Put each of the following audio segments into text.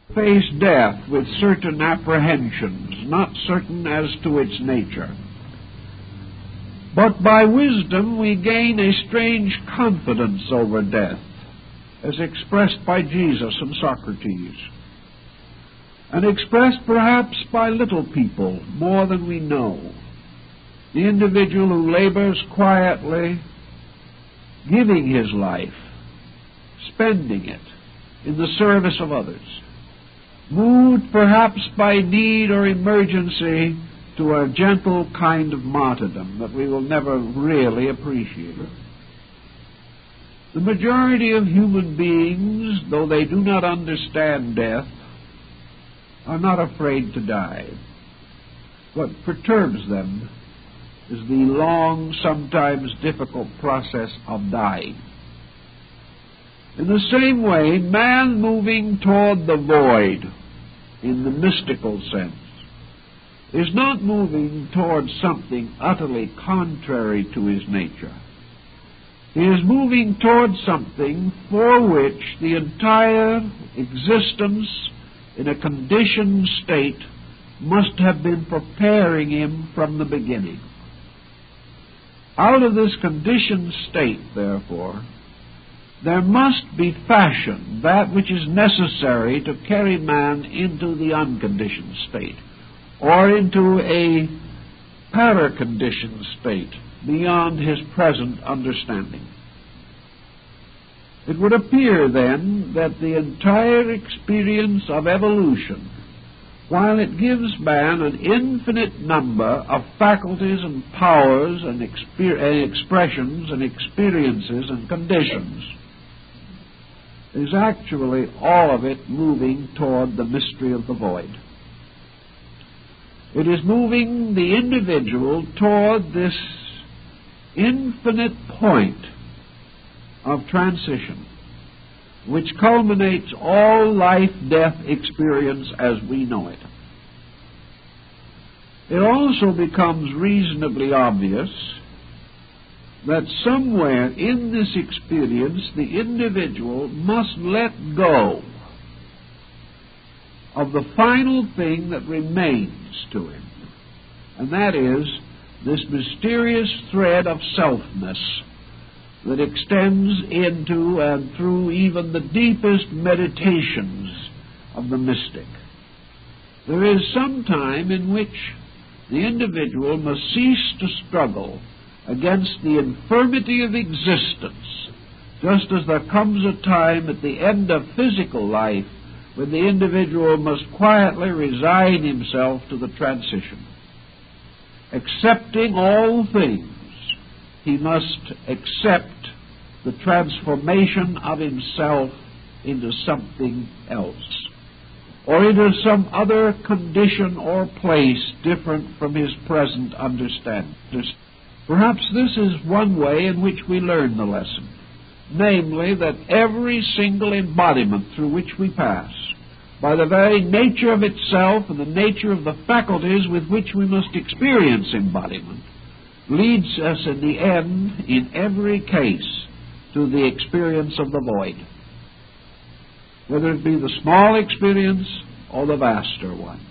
face death with certain apprehensions, not certain as to its nature. But by wisdom we gain a strange confidence over death, as expressed by Jesus and Socrates, and expressed perhaps by little people more than we know. The individual who labors quietly, giving his life, spending it in the service of others, moved perhaps by need or emergency to a gentle kind of martyrdom that we will never really appreciate. The majority of human beings, though they do not understand death, are not afraid to die. What perturbs them is the long, sometimes difficult process of dying. In the same way, man moving toward the void, in the mystical sense, is not moving toward something utterly contrary to his nature. He is moving toward something for which the entire existence in a conditioned state must have been preparing him from the beginning. Out of this conditioned state, therefore, there must be fashioned that which is necessary to carry man into the unconditioned state, or into a paraconditioned state beyond his present understanding. It would appear, then, that the entire experience of evolution, while it gives man an infinite number of faculties and powers and expressions and experiences and conditions, is actually all of it moving toward the mystery of the void. It is moving the individual toward this infinite point of transition, which culminates all life-death experience as we know it. It also becomes reasonably obvious that somewhere in this experience the individual must let go of the final thing that remains to him, and that is this mysterious thread of selfness that extends into and through even the deepest meditations of the mystic. There is some time in which the individual must cease to struggle against the infirmity of existence, just as there comes a time at the end of physical life when the individual must quietly resign himself to the transition. Accepting all things, he must accept the transformation of himself into something else, or into some other condition or place different from his present understanding. Perhaps this is one way in which we learn the lesson, namely that every single embodiment through which we pass, by the very nature of itself and the nature of the faculties with which we must experience embodiment, leads us in the end, in every case, to the experience of the void, whether it be the small experience or the vaster one.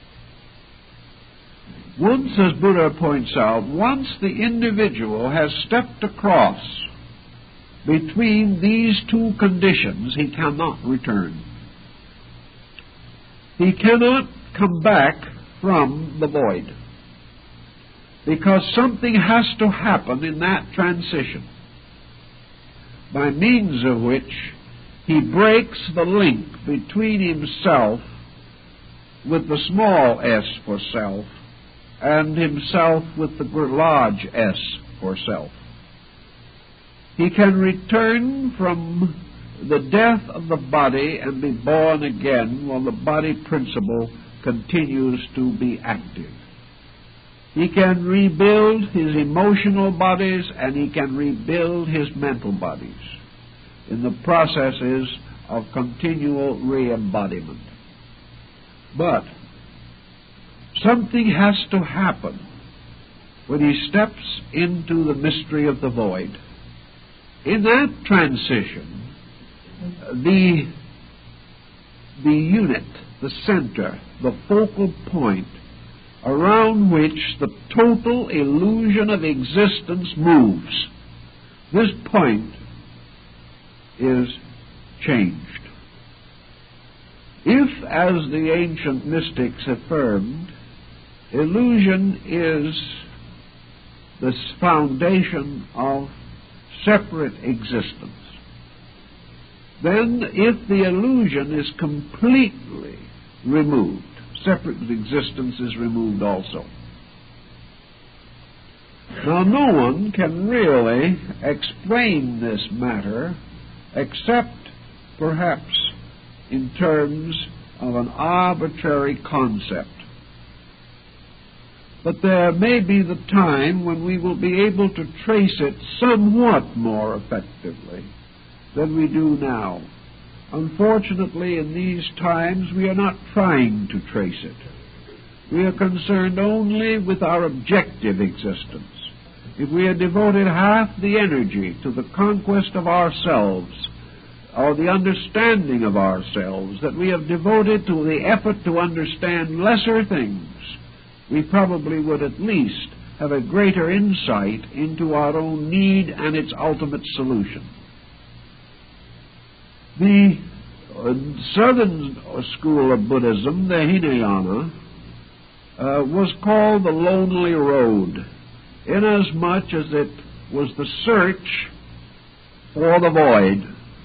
Once, as Buddha points out, once the individual has stepped across between these two conditions, he cannot return. He cannot come back from the void, because something has to happen in that transition, by means of which he breaks the link between himself with the small s for self and himself with the large S for self. He can return from the death of the body and be born again while the body principle continues to be active. He can rebuild his emotional bodies and he can rebuild his mental bodies in the processes of continual re-embodiment. But something has to happen when he steps into the mystery of the void. In that transition, the the unit, the center, the focal point around which the total illusion of existence moves. This point is changed. If, as the ancient mystics affirmed, illusion is the foundation of separate existence, then if the illusion is completely removed, separate existence is removed also. Now, no one can really explain this matter except perhaps in terms of an arbitrary concept. But there may be the time when we will be able to trace it somewhat more effectively than we do now. Unfortunately, in these times, we are not trying to trace it. We are concerned only with our objective existence. If we had devoted half the energy to the conquest of ourselves, or the understanding of ourselves, that we have devoted to the effort to understand lesser things, we probably would at least have a greater insight into our own need and its ultimate solution. The southern school of Buddhism, the Hinayana, was called the Lonely Road, inasmuch as it was the search for the void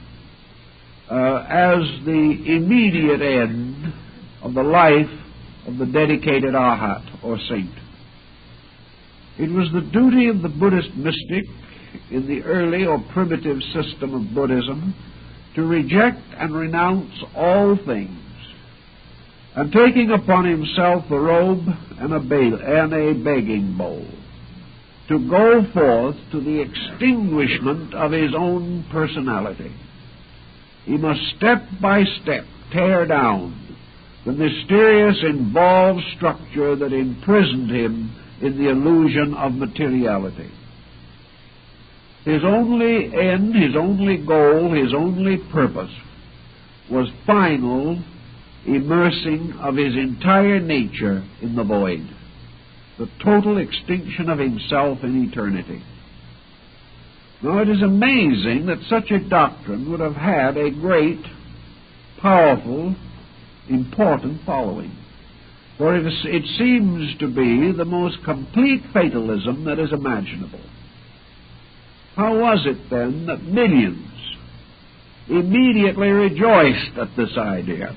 as the immediate end of the life of the dedicated arhat or saint. It was the duty of the Buddhist mystic in the early or primitive system of Buddhism to reject and renounce all things, and taking upon himself the robe and a begging bowl, to go forth to the extinguishment of his own personality. He must step by step tear down the mysterious involved structure that imprisoned him in the illusion of materiality. His only end, his only goal, his only purpose was final immersing of his entire nature in the void, the total extinction of himself in eternity. Now, it is amazing that such a doctrine would have had a great, powerful, important following, for it seems to be the most complete fatalism that is imaginable. How was it, then, that millions immediately rejoiced at this idea?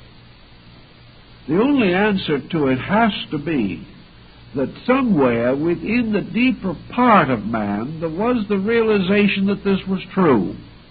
The only answer to it has to be that somewhere within the deeper part of man there was the realization that this was true.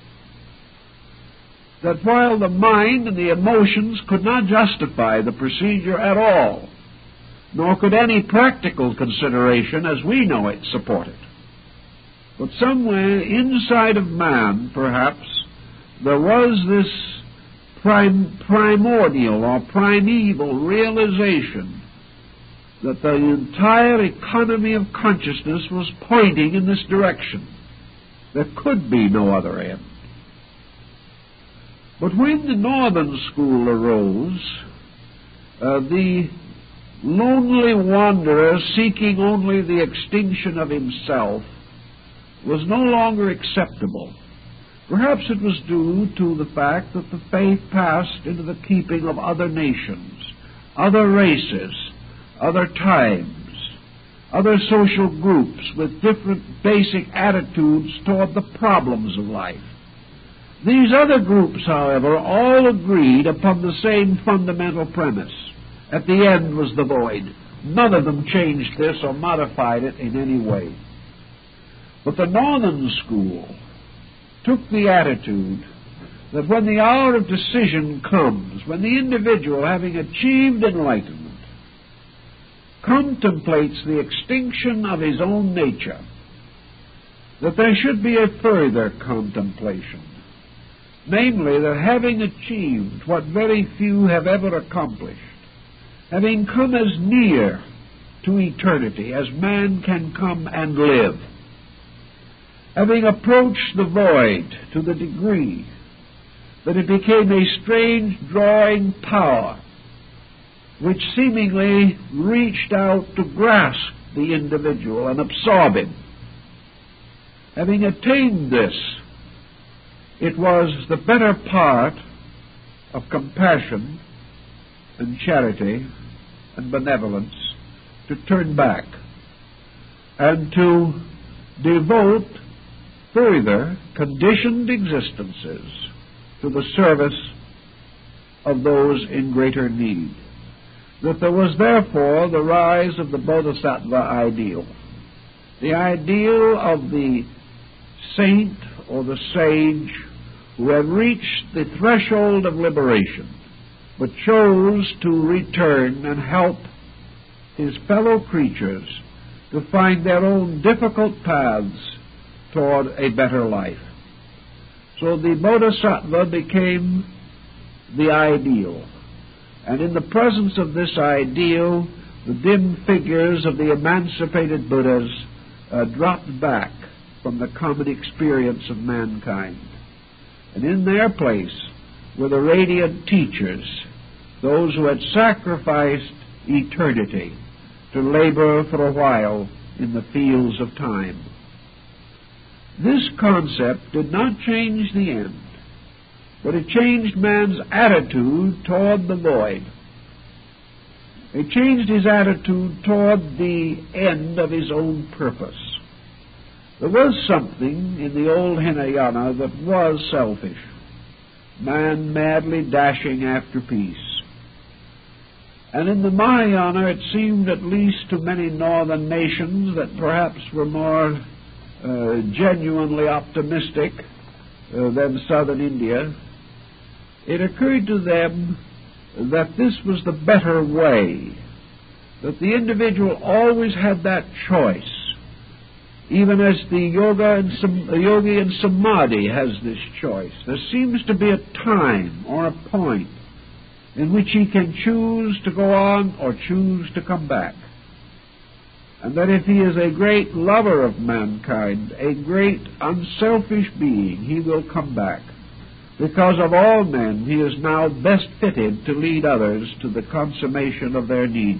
That while the mind and the emotions could not justify the procedure at all, nor could any practical consideration as we know it support it, but somewhere inside of man, perhaps, there was this primordial or primeval realization that the entire economy of consciousness was pointing in this direction. There could be no other end. But when the northern school arose, the lonely wanderer seeking only the extinction of himself was no longer acceptable. Perhaps it was due to the fact that the faith passed into the keeping of other nations, other races, other times, other social groups with different basic attitudes toward the problems of life. These other groups, however, all agreed upon the same fundamental premise. At the end was the void. None of them changed this or modified it in any way. But the northern school took the attitude that when the hour of decision comes, when the individual, having achieved enlightenment, contemplates the extinction of his own nature, that there should be a further contemplation, namely that having achieved what very few have ever accomplished, having come as near to eternity as man can come and live, having approached the void to the degree that it became a strange drawing power which seemingly reached out to grasp the individual and absorb him. Having attained this, it was the better part of compassion and charity and benevolence to turn back and to devote further conditioned existences to the service of those in greater need. That there was therefore the rise of the Bodhisattva ideal, the ideal of the saint or the sage who had reached the threshold of liberation, but chose to return and help his fellow creatures to find their own difficult paths toward a better life. So the Bodhisattva became the ideal. And in the presence of this ideal, the dim figures of the emancipated Buddhas dropped back from the common experience of mankind. And in their place were the radiant teachers, those who had sacrificed eternity to labor for a while in the fields of time. This concept did not change the end, but it changed man's attitude toward the void. It changed his attitude toward the end of his own purpose. There was something in the old Hinayana that was selfish, man madly dashing after peace. And in the Mahayana, it seemed, at least to many northern nations that perhaps were more genuinely optimistic than southern India, it occurred to them that this was the better way, that the individual always had that choice, even as the yogi in samadhi has this choice. There seems to be a time or a point in which he can choose to go on or choose to come back. And that if he is a great lover of mankind, a great unselfish being, he will come back. Because of all men, he is now best fitted to lead others to the consummation of their needs.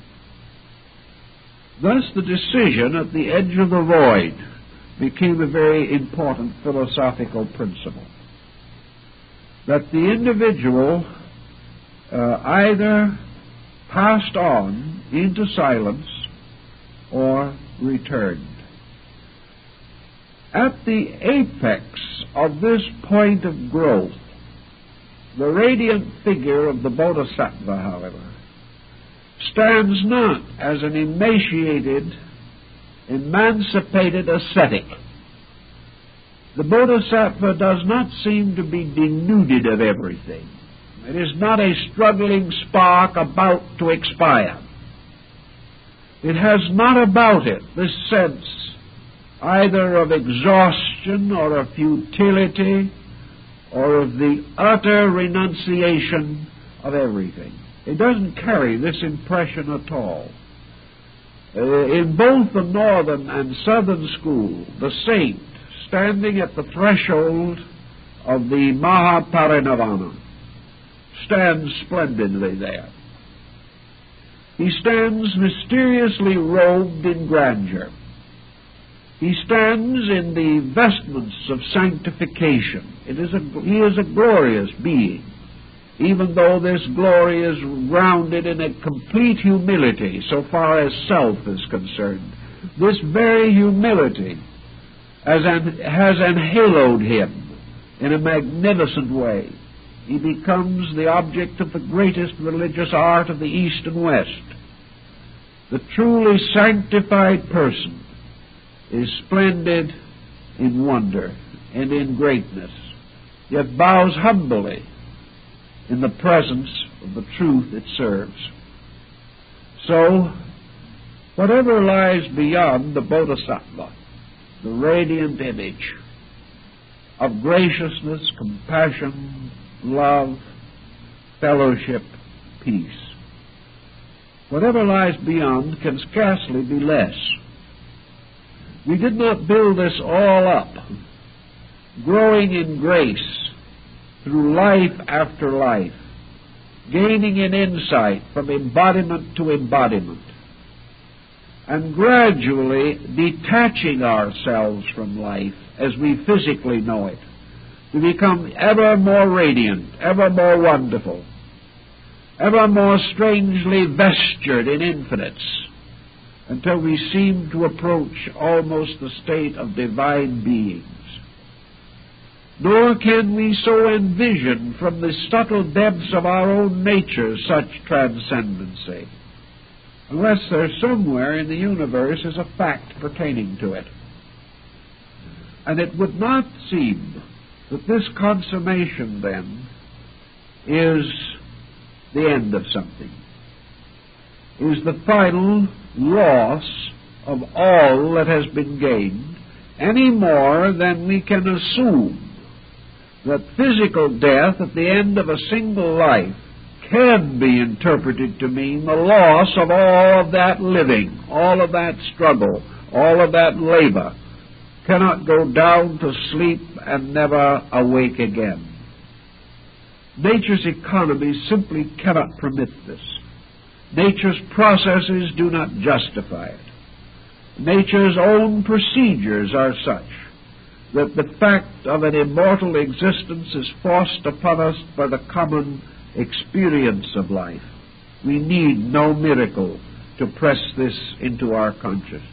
Thus, the decision at the edge of the void became a very important philosophical principle. That the individual either passed on into silence or returned. At the apex of this point of growth, the radiant figure of the Bodhisattva, however, stands not as an emaciated, emancipated ascetic. The Bodhisattva does not seem to be denuded of everything. It is not a struggling spark about to expire. It has not about it this sense either of exhaustion or of futility or of the utter renunciation of everything. It doesn't carry this impression at all. In both the northern and southern school, the saint, standing at the threshold of the Mahaparinirvana, stands splendidly there. He stands mysteriously robed in grandeur. He stands in the vestments of sanctification. He is a glorious being, even though this glory is grounded in a complete humility so far as self is concerned. This very humility has enhaloed him in a magnificent way. He becomes the object of the greatest religious art of the East and West. The truly sanctified person is splendid in wonder and in greatness, yet bows humbly in the presence of the truth it serves. So, whatever lies beyond the Bodhisattva, the radiant image of graciousness, compassion, love, fellowship, peace, whatever lies beyond can scarcely be less. We did not build this all up, growing in grace through life after life, gaining in insight from embodiment to embodiment, and gradually detaching ourselves from life as we physically know it, to become ever more radiant, ever more wonderful, ever more strangely vestured in infinites, until we seem to approach almost the state of divine beings. Nor can we so envision from the subtle depths of our own nature such transcendency, unless there somewhere in the universe is a fact pertaining to it. And it would not seem that this consummation, then, is the end of something, is the final loss of all that has been gained, any more than we can assume that physical death at the end of a single life can be interpreted to mean the loss of all of that living, all of that struggle, all of that labor, cannot go down to sleep and never awake again. Nature's economy simply cannot permit this. Nature's processes do not justify it. Nature's own procedures are such that the fact of an immortal existence is forced upon us by the common experience of life. We need no miracle to press this into our consciousness.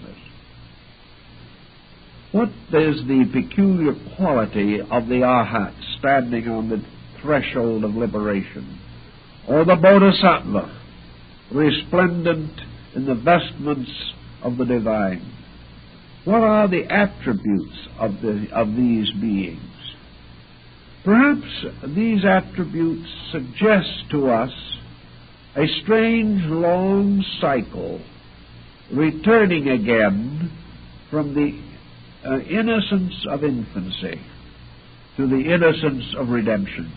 What is the peculiar quality of the Arhat standing on the threshold of liberation, or the Bodhisattva resplendent in the vestments of the divine? What are the attributes of these beings? Perhaps these attributes suggest to us a strange long cycle, returning again from the innocence of infancy to the innocence of redemption.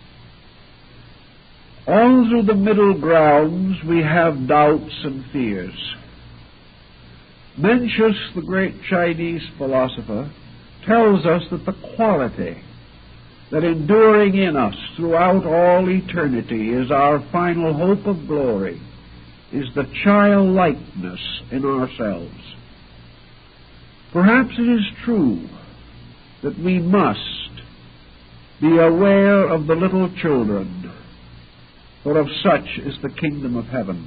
All through the middle grounds we have doubts and fears. Mencius, the great Chinese philosopher, tells us that the quality that enduring in us throughout all eternity is our final hope of glory is the childlikeness in ourselves. Perhaps it is true that we must be aware of the little children, for of such is the kingdom of heaven.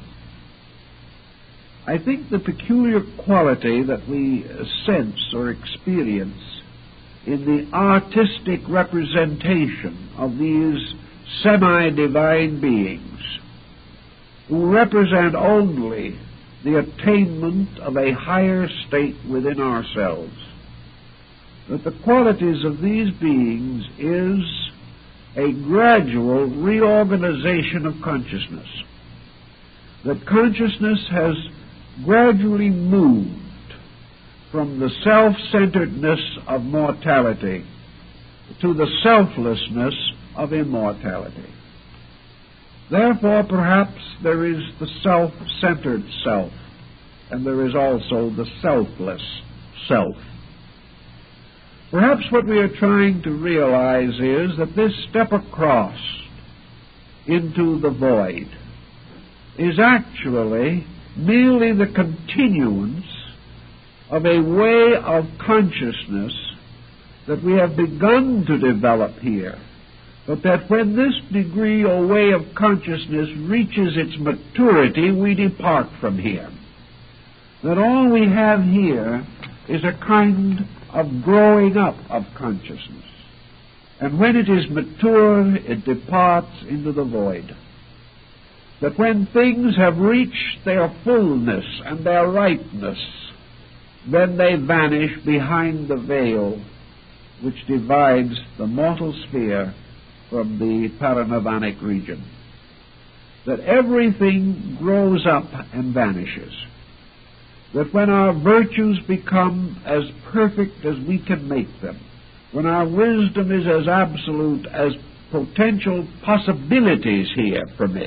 I think the peculiar quality that we sense or experience in the artistic representation of these semi-divine beings, who represent only the attainment of a higher state within ourselves, that the qualities of these beings is a gradual reorganization of consciousness, that consciousness has gradually moved from the self-centeredness of mortality to the selflessness of immortality. Therefore, perhaps there is the self-centered self, and there is also the selfless self. Perhaps what we are trying to realize is that this step across into the void is actually merely the continuance of a way of consciousness that we have begun to develop here, but that when this degree or way of consciousness reaches its maturity, we depart from here. That all we have here is a kind of growing up of consciousness, and when it is mature, it departs into the void. That when things have reached their fullness and their ripeness, then they vanish behind the veil which divides the mortal sphere from the paranirvanic region. That everything grows up and vanishes. That when our virtues become as perfect as we can make them, when our wisdom is as absolute as potential possibilities here permit,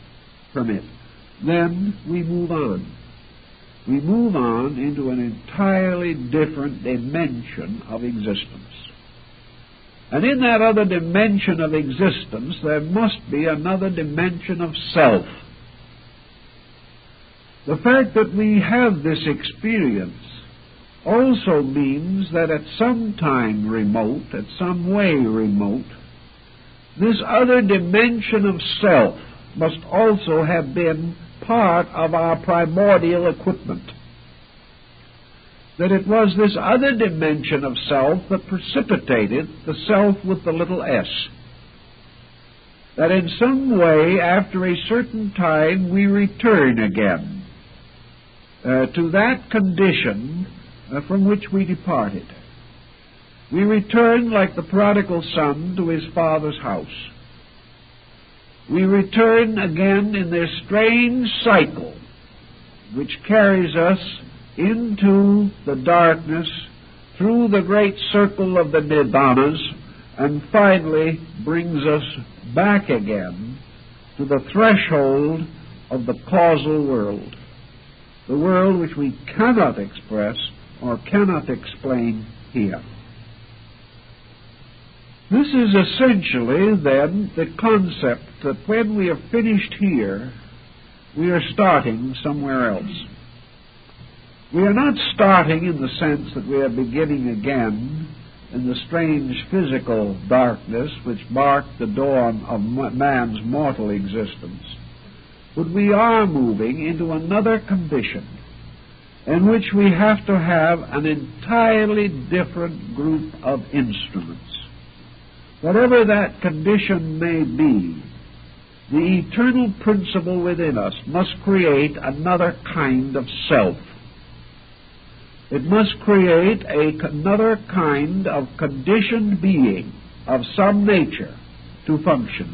then we move on. We move on into an entirely different dimension of existence. And in that other dimension of existence, there must be another dimension of self. The fact that we have this experience also means that at some time remote, at some way remote, this other dimension of self must also have been part of our primordial equipment. That it was this other dimension of self that precipitated the self with the little s. That in some way, after a certain time, we return again to that condition from which we departed. We return like the prodigal son to his father's house. We return again in this strange cycle which carries us into the darkness, through the great circle of the Nibbānas, and finally brings us back again to the threshold of the causal world, the world which we cannot express or cannot explain here. This is essentially, then, the concept that when we have finished here, we are starting somewhere else. We are not starting in the sense that we are beginning again in the strange physical darkness which marked the dawn of man's mortal existence, but we are moving into another condition in which we have to have an entirely different group of instruments. Whatever that condition may be, the eternal principle within us must create another kind of self. It must create another kind of conditioned being of some nature to function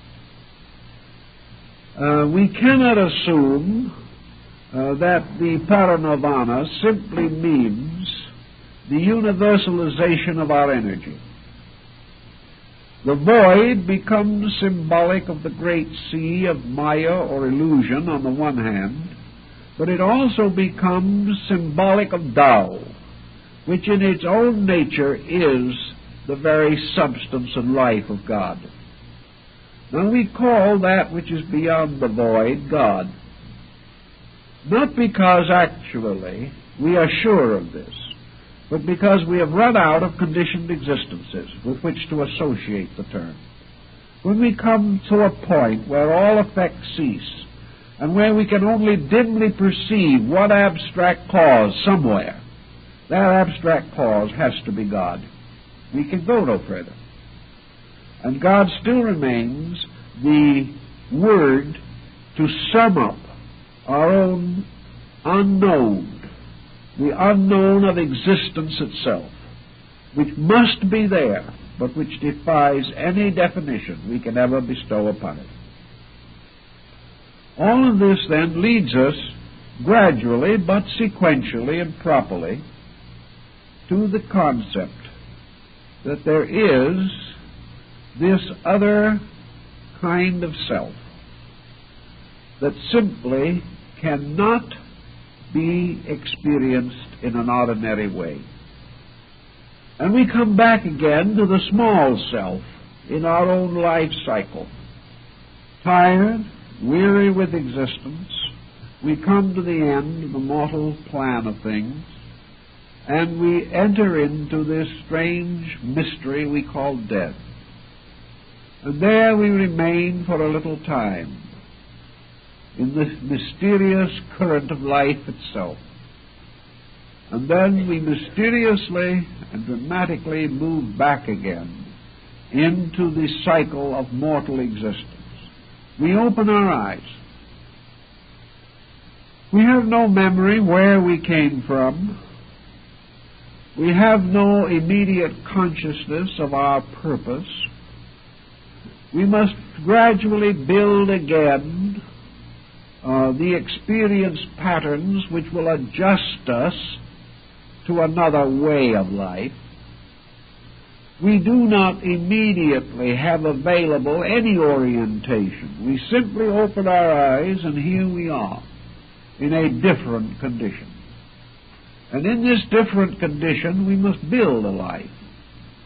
there. We cannot assume that the parinirvana simply means the universalization of our energy. The void becomes symbolic of the great sea of Maya or illusion on the one hand, but it also becomes symbolic of Tao, which in its own nature is the very substance and life of God. Now we call that which is beyond the void God, not because actually we are sure of this, but because we have run out of conditioned existences with which to associate the term. When we come to a point where all effects cease, and where we can only dimly perceive one abstract cause somewhere, that abstract cause has to be God. We can go no further. And God still remains the word to sum up our own unknown, the unknown of existence itself, which must be there, but which defies any definition we can ever bestow upon it. All of this then leads us gradually but sequentially and properly to the concept that there is this other kind of self that simply cannot be experienced in an ordinary way. And we come back again to the small self in our own life cycle. Tired, weary with existence, we come to the end of the mortal plan of things, and we enter into this strange mystery we call death. And there we remain for a little time in this mysterious current of life itself. And then we mysteriously and dramatically move back again into the cycle of mortal existence. We open our eyes. We have no memory where we came from. We have no immediate consciousness of our purpose. We must gradually build again the experience patterns which will adjust us to another way of life. We do not immediately have available any orientation. We simply open our eyes, and here we are in a different condition. And in this different condition, we must build a life.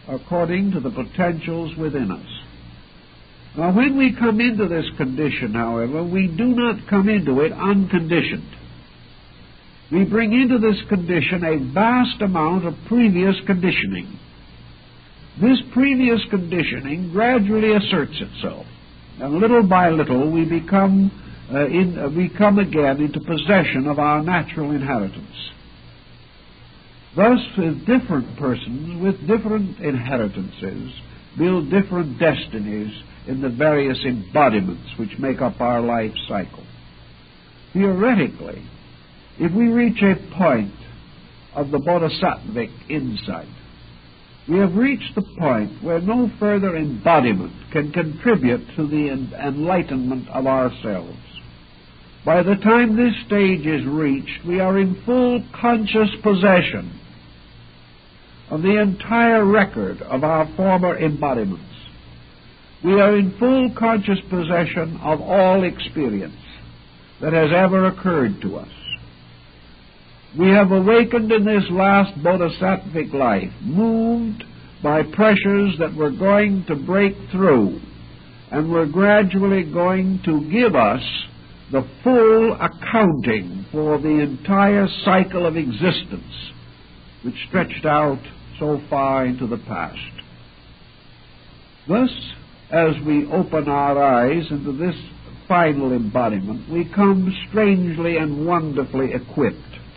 according to the potentials within us. Now, when we come into this condition, however, we do not come into it unconditioned. We bring into this condition a vast amount of previous conditioning. This previous conditioning gradually asserts itself, and little by little we come again into possession of our natural inheritance. Thus, with different persons with different inheritances build different destinies in the various embodiments which make up our life cycle. Theoretically, if we reach a point of the bodhisattvic insight, we have reached the point where no further embodiment can contribute to the enlightenment of ourselves. By the time this stage is reached, we are in full conscious possession of the entire record of our former embodiments. We are in full conscious possession of all experience that has ever occurred to us. We have awakened in this last bodhisattvic life, moved by pressures that were going to break through and were gradually going to give us the full accounting for the entire cycle of existence which stretched out so far into the past. Thus, as we open our eyes into this final embodiment, we come strangely and wonderfully equipped.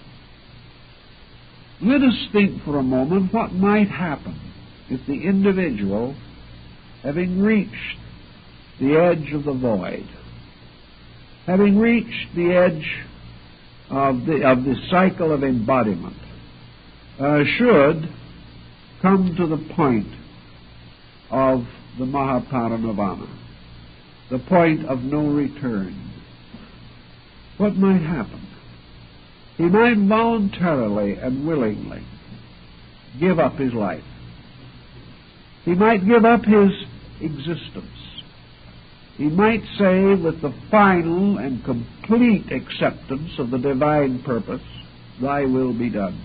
Let us think for a moment what might happen if the individual, having reached the edge of the void, having reached the edge of the cycle of embodiment, should come to the point of the Mahaparinirvana, the point of no return. What might happen? He might voluntarily and willingly give up his life. He might give up his existence. He might say, with the final and complete acceptance of the divine purpose, "Thy will be done."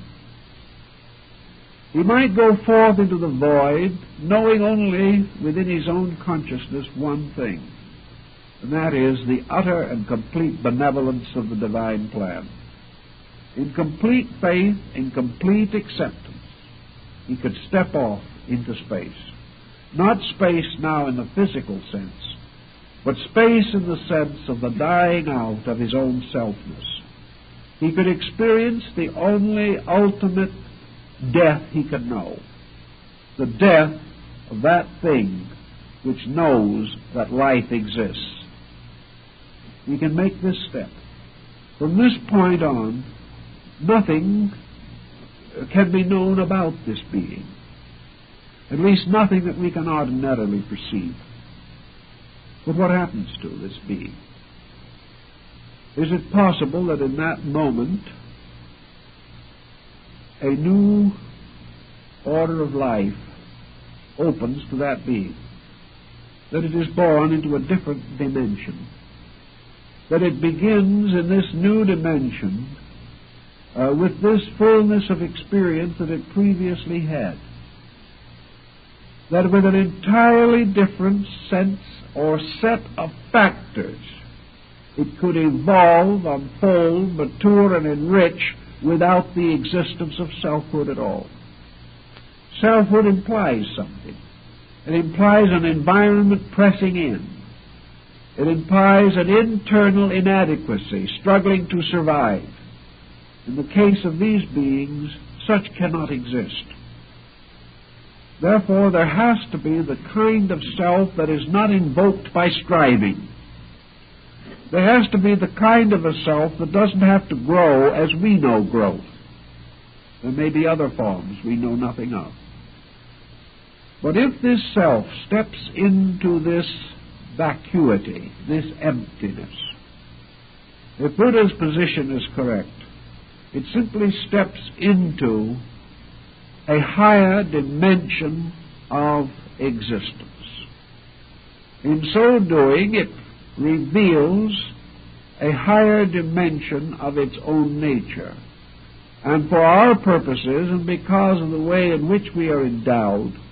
He might go forth into the void, knowing only within his own consciousness one thing, and that is the utter and complete benevolence of the divine plan. In complete faith, in complete acceptance, he could step off into space. Not space now in the physical sense, but space in the sense of the dying out of his own selfness. He could experience the only ultimate death he could know, the death of that thing which knows that life exists. He can make this step. From this point on, nothing can be known about this being, at least nothing that we can ordinarily perceive. But what happens to this being? Is it possible that in that moment a new order of life opens to that being, that it is born into a different dimension, that it begins in this new dimension with this fullness of experience that it previously had, that with an entirely different sense or set of factors it could evolve, unfold, mature, and enrich without the existence of selfhood at all. Selfhood implies something. It implies an environment pressing in. It implies an internal inadequacy, struggling to survive. In the case of these beings, such cannot exist. Therefore, there has to be the kind of self that is not invoked by striving. There has to be the kind of a self that doesn't have to grow as we know growth. There may be other forms we know nothing of. But if this self steps into this vacuity, this emptiness, if Buddha's position is correct, it simply steps into a higher dimension of existence. In so doing, it reveals a higher dimension of its own nature. And for our purposes, and because of the way in which we are endowed,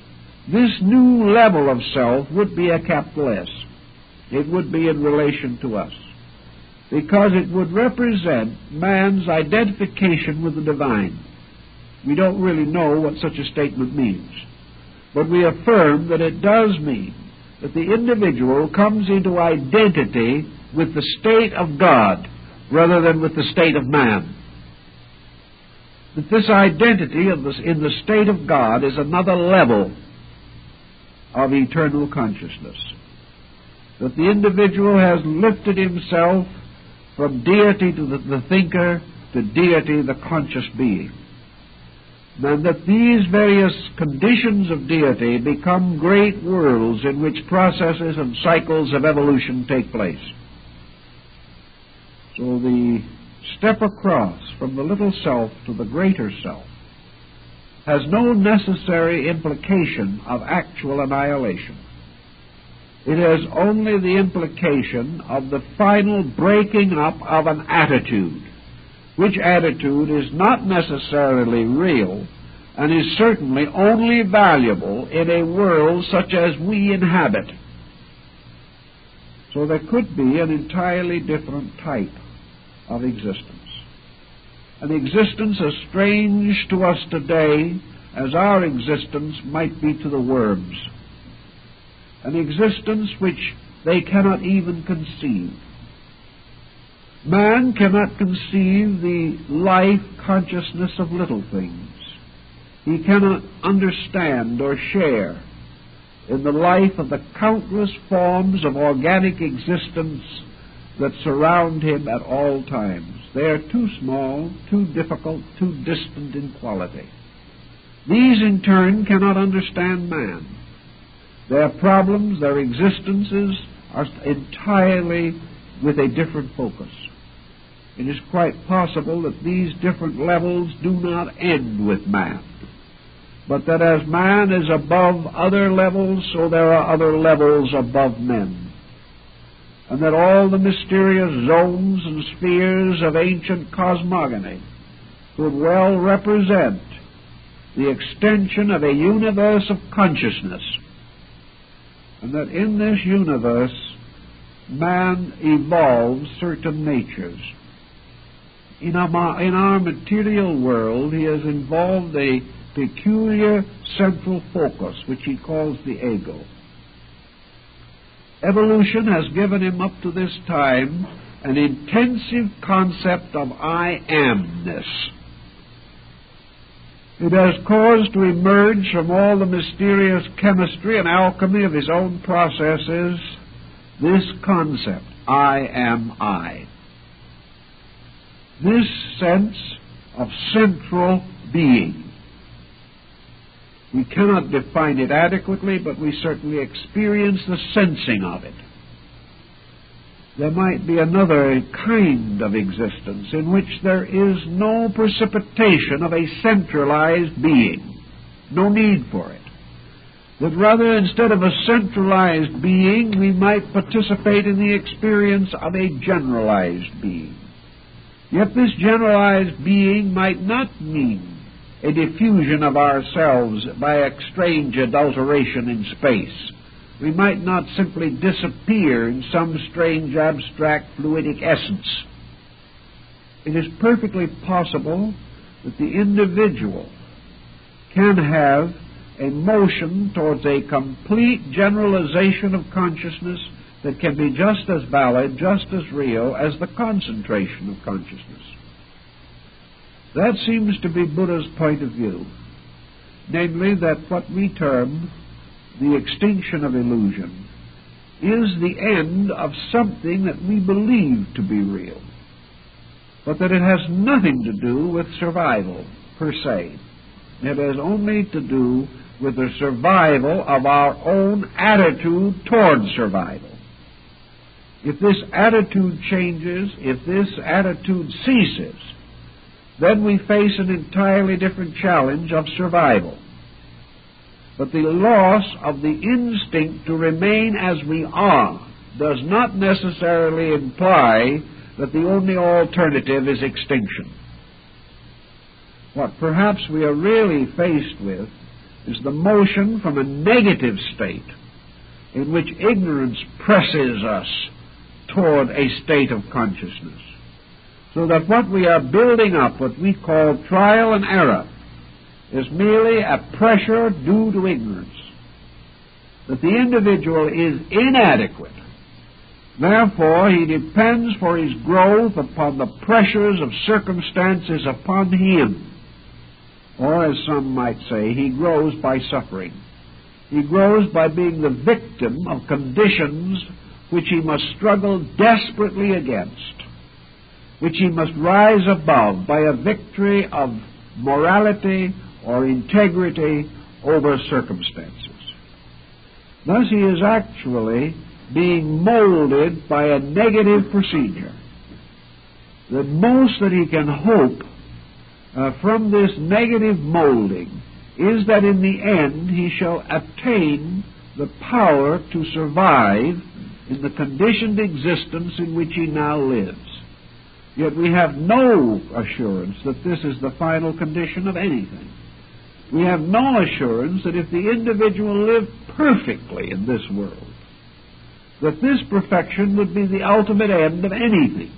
this new level of self would be a capital S. It would be in relation to us, because it would represent man's identification with the divine. We don't really know what such a statement means, but we affirm that it does mean that the individual comes into identity with the state of God rather than with the state of man. That this identity in the state of God is another level of eternal consciousness. That the individual has lifted himself from deity to the thinker, to deity, the conscious being. And that these various conditions of deity become great worlds in which processes and cycles of evolution take place. So the step across from the little self to the greater self has no necessary implication of actual annihilation. It has only the implication of the final breaking up of an attitude, which attitude is not necessarily real and is certainly only valuable in a world such as we inhabit. So there could be an entirely different type of existence. An existence as strange to us today as our existence might be to the worms. An existence which they cannot even conceive. Man cannot conceive the life consciousness of little things. He cannot understand or share in the life of the countless forms of organic existence that surround him at all times. They are too small, too difficult, too distant in quality. These, in turn, cannot understand man. Their problems, their existences, are entirely with a different focus. It is quite possible that these different levels do not end with man, but that as man is above other levels, so there are other levels above men, and that all the mysterious zones and spheres of ancient cosmogony could well represent the extension of a universe of consciousness, and that in this universe man evolves certain natures. In our material world, he has involved a peculiar central focus, which he calls the ego. Evolution has given him up to this time an intensive concept of I amness. It has caused to emerge from all the mysterious chemistry and alchemy of his own processes this concept, I am I. This sense of central being. We cannot define it adequately, but we certainly experience the sensing of it. There might be another kind of existence in which there is no precipitation of a centralized being, no need for it. That rather, instead of a centralized being, we might participate in the experience of a generalized being. Yet this generalized being might not mean a diffusion of ourselves by a strange adulteration in space. We might not simply disappear in some strange abstract fluidic essence. It is perfectly possible that the individual can have a motion towards a complete generalization of consciousness that can be just as valid, just as real as the concentration of consciousness. That seems to be Buddha's point of view, namely that what we term the extinction of illusion is the end of something that we believe to be real, but that it has nothing to do with survival per se. It has only to do with the survival of our own attitude toward survival. If this attitude changes, if this attitude ceases, then we face an entirely different challenge of survival. But the loss of the instinct to remain as we are does not necessarily imply that the only alternative is extinction. What perhaps we are really faced with is the motion from a negative state in which ignorance presses us toward a state of consciousness. So that what we are building up, what we call trial and error, is merely a pressure due to ignorance. That the individual is inadequate. Therefore, he depends for his growth upon the pressures of circumstances upon him. Or, as some might say, he grows by suffering. He grows by being the victim of conditions which he must struggle desperately against, which he must rise above by a victory of morality or integrity over circumstances. Thus he is actually being molded by a negative procedure. The most that he can hope from this negative molding is that in the end he shall attain the power to survive in the conditioned existence in which he now lives. Yet we have no assurance that this is the final condition of anything. We have no assurance that if the individual lived perfectly in this world, that this perfection would be the ultimate end of anything.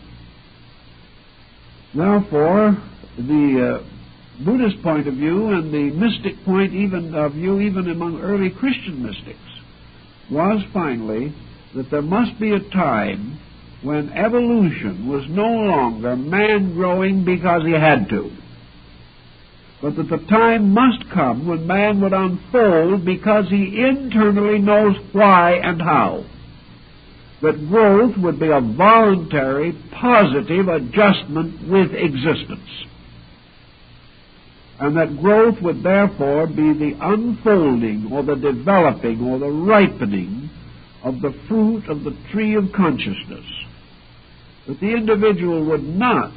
Therefore, the Buddhist point of view and the mystic point of view even among early Christian mystics was finally that there must be a time when evolution was no longer man growing because he had to, but that the time must come when man would unfold because he internally knows why and how. That growth would be a voluntary, positive adjustment with existence. And that growth would therefore be the unfolding or the developing or the ripening of the fruit of the tree of consciousness. That the individual would not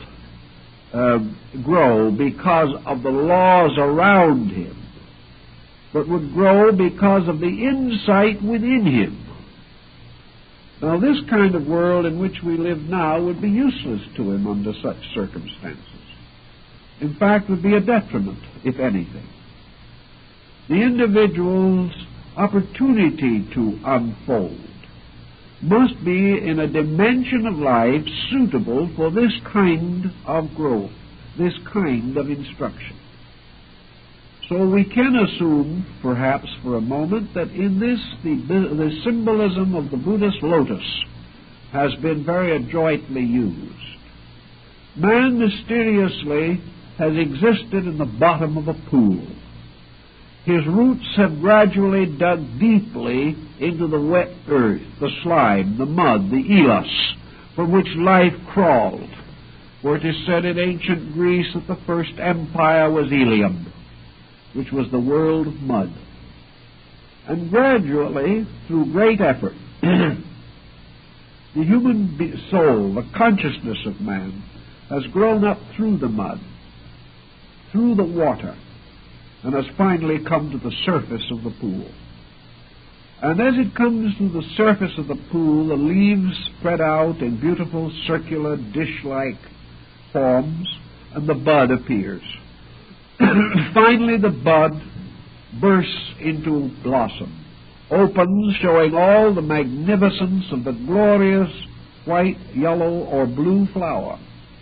grow because of the laws around him, but would grow because of the insight within him. Now, this kind of world in which we live now would be useless to him under such circumstances. In fact, would be a detriment, if anything. The individual's opportunity to unfold must be in a dimension of life suitable for this kind of growth, this kind of instruction. So we can assume, perhaps for a moment, that in this the symbolism of the Buddhist lotus has been very adroitly used. Man mysteriously has existed in the bottom of a pool. His roots have gradually dug deeply into the wet earth, the slime, the mud, the elos, from which life crawled. For it is said in ancient Greece that the first empire was Ilium, which was the world of mud. And gradually, through great effort, the human soul, the consciousness of man, has grown up through the mud, through the water, and has finally come to the surface of the pool. And as it comes to the surface of the pool, the leaves spread out in beautiful circular dish-like forms, and the bud appears. Finally, the bud bursts into blossom, opens, showing all the magnificence of the glorious white, yellow, or blue flower,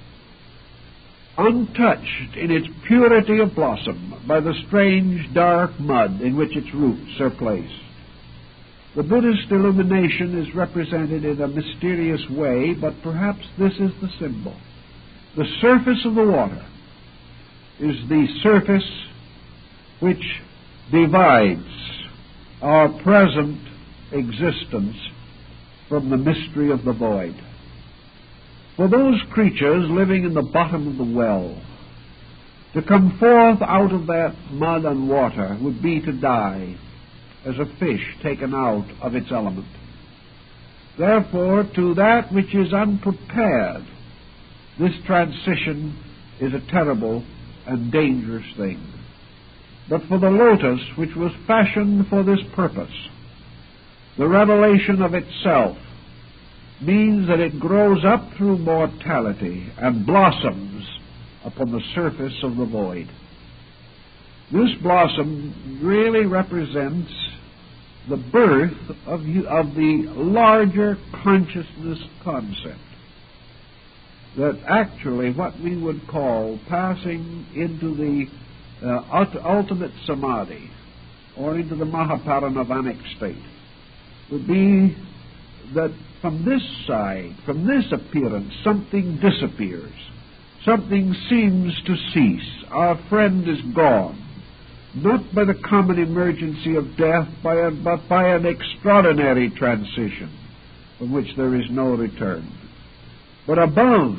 untouched in its purity of blossom by the strange dark mud in which its roots are placed. The Buddhist illumination is represented in a mysterious way, but perhaps this is the symbol. The surface of the water is the surface which divides our present existence from the mystery of the void. For those creatures living in the bottom of the well, to come forth out of that mud and water would be to die, as a fish taken out of its element. Therefore, to that which is unprepared, this transition is a terrible and dangerous thing. But for the lotus, which was fashioned for this purpose, the revelation of itself means that it grows up through mortality and blossoms upon the surface of the void. This blossom really represents the birth of the larger consciousness concept, that actually what we would call passing into the ultimate samadhi, or into the Mahaparinirvanic state, would be that from this side, from this appearance, something disappears. Something seems to cease. Our friend is gone. Not by the common emergency of death, but by an extraordinary transition from which there is no return. But above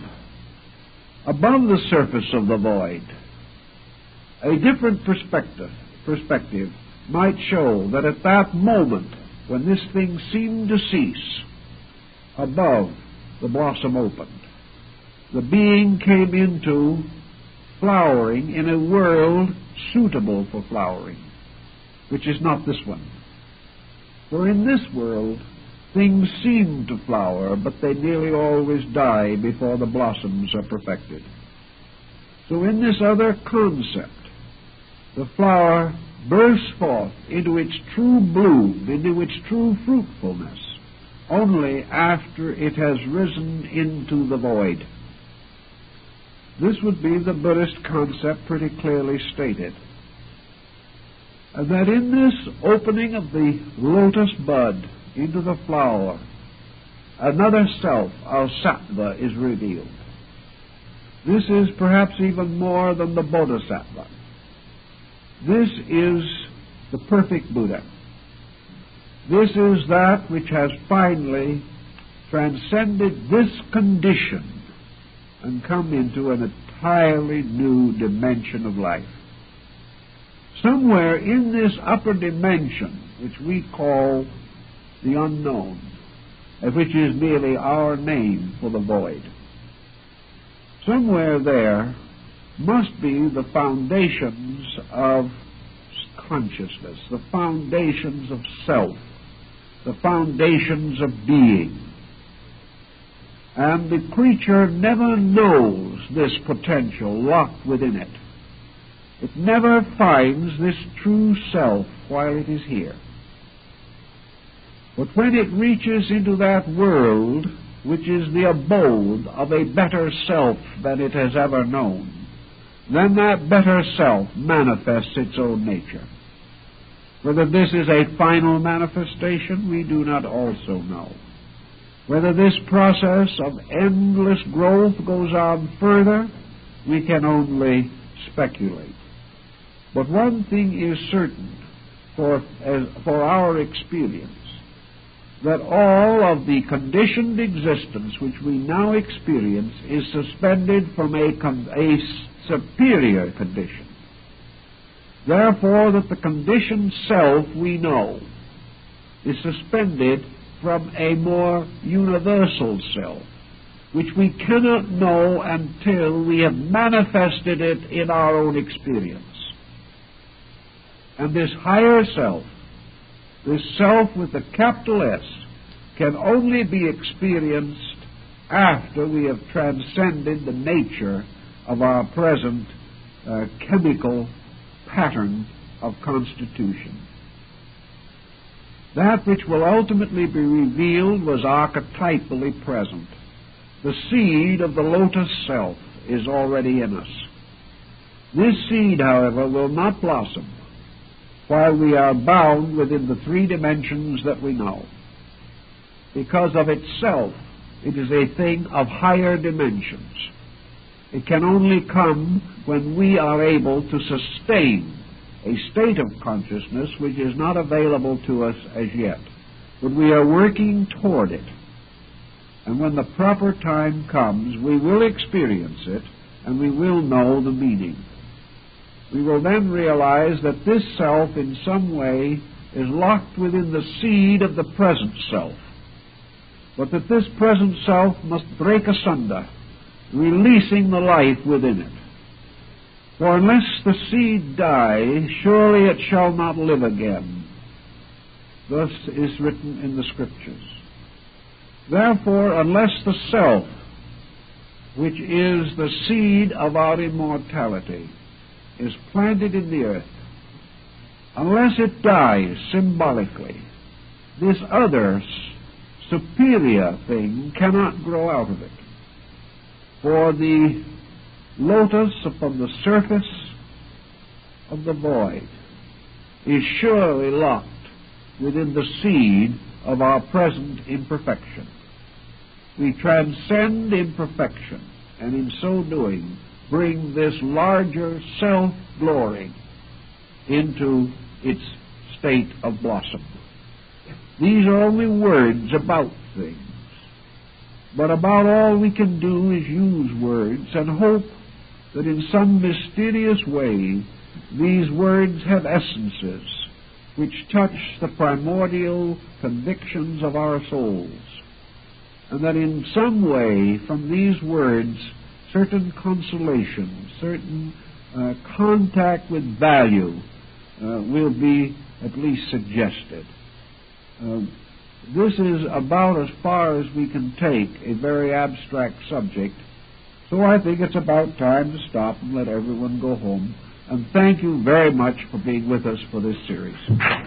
the surface of the void, a different perspective might show that at that moment when this thing seemed to cease, above the blossom opened. The being came into flowering in a world suitable for flowering, which is not this one. For in this world, things seem to flower, but they nearly always die before the blossoms are perfected. So in this other concept, the flower bursts forth into its true bloom, into its true fruitfulness, only after it has risen into the void. This would be the Buddhist concept pretty clearly stated. And that in this opening of the lotus bud into the flower, another self, our sattva, is revealed. This is perhaps even more than the bodhisattva. This is the perfect Buddha. This is that which has finally transcended this condition and come into an entirely new dimension of life. Somewhere in this upper dimension, which we call the unknown, and which is merely our name for the void, somewhere there must be the foundations of consciousness, the foundations of self, the foundations of being. And the creature never knows this potential locked within it. It never finds this true self while it is here. But when it reaches into that world, which is the abode of a better self than it has ever known, then that better self manifests its own nature. Whether this is a final manifestation, we do not also know. Whether this process of endless growth goes on further, we can only speculate. But one thing is certain for our experience, that all of the conditioned existence which we now experience is suspended from a superior condition. Therefore, that the conditioned self we know is suspended from a more universal self, which we cannot know until we have manifested it in our own experience. And this higher self, this self with a capital S, can only be experienced after we have transcended the nature of our present chemical pattern of constitution. That which will ultimately be revealed was archetypally present. The seed of the lotus self is already in us. This seed, however, will not blossom while we are bound within the three dimensions that we know. Because of itself, it is a thing of higher dimensions. It can only come when we are able to sustain a state of consciousness which is not available to us as yet. But we are working toward it. And when the proper time comes, we will experience it, and we will know the meaning. We will then realize that this self in some way is locked within the seed of the present self, but that this present self must break asunder, releasing the life within it. For unless the seed die, surely it shall not live again. Thus is written in the Scriptures. Therefore, unless the self, which is the seed of our immortality, is planted in the earth, unless it dies symbolically, this other superior thing cannot grow out of it. For the lotus upon the surface of the void is surely locked within the seed of our present imperfection. We transcend imperfection, and in so doing bring this larger self-glory into its state of blossom. These are only words about things, but about all we can do is use words and hope that in some mysterious way these words have essences which touch the primordial convictions of our souls, and that in some way from these words certain consolation, certain contact with value will be at least suggested. This is about as far as we can take a very abstract subject, so I think it's about time to stop and let everyone go home. And thank you very much for being with us for this series.